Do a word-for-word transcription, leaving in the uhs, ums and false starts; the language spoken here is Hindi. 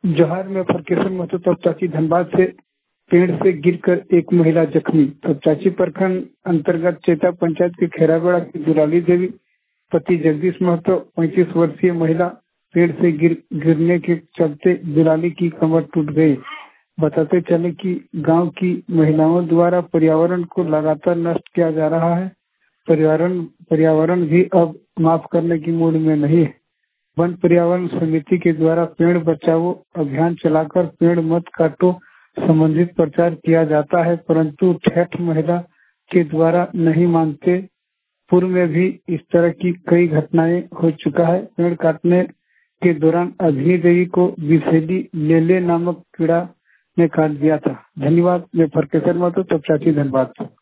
जोहार में फरकेशन महतो तब चाची धनबाद से पेड़ से गिरकर एक महिला जख्मी। तब चाची प्रखंड अंतर्गत चेता पंचायत के खेराबेड़ा की दुलाली देवी पति जगदीश महतो पैंतीस वर्षीय महिला पेड़ से गिर गिरने के चलते दुलाली की कमर टूट गई। बताते चले कि गांव की महिलाओं द्वारा पर्यावरण को लगातार नष्ट किया जा रहा है। पर्यावरण पर्यावरण भी अब माफ करने की मूड में नहीं है। वन पर्यावरण समिति के द्वारा पेड़ बचाओ अभियान चलाकर पेड़ मत काटो संबंधित प्रचार किया जाता है, परंतु ठेठ महिला के द्वारा नहीं मानते। पूर्व में भी इस तरह की कई घटनाएं हो चुका है। पेड़ काटने के दौरान अग्नि देवी को विषैली लेले नामक कीड़ा ने काट दिया था। धन्यवाद। मैं फरकेशन महतो तब चाची धनबाद।